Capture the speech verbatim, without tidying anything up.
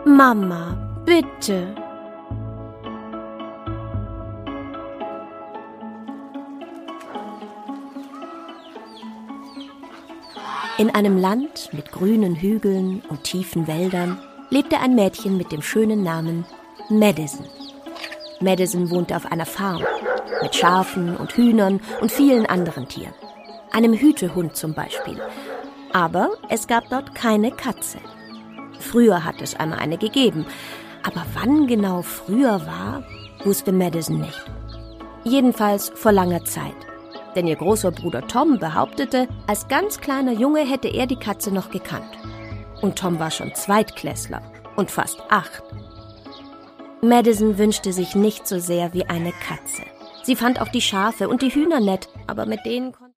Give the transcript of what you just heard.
Mama, bitte. In einem Land mit grünen Hügeln und tiefen Wäldern lebte ein Mädchen mit dem schönen Namen Madison. Madison wohnte auf einer Farm mit Schafen und Hühnern und vielen anderen Tieren. Einem Hütehund zum Beispiel. Aber es gab dort keine Katze. Früher hat es einmal eine gegeben. Aber wann genau früher war, wusste Madison nicht. Jedenfalls vor langer Zeit. Denn ihr großer Bruder Tom behauptete, als ganz kleiner Junge hätte er die Katze noch gekannt. Und Tom war schon Zweitklässler und fast acht. Madison wünschte sich nicht so sehr wie eine Katze. Sie fand auch die Schafe und die Hühner nett, aber mit denen konnte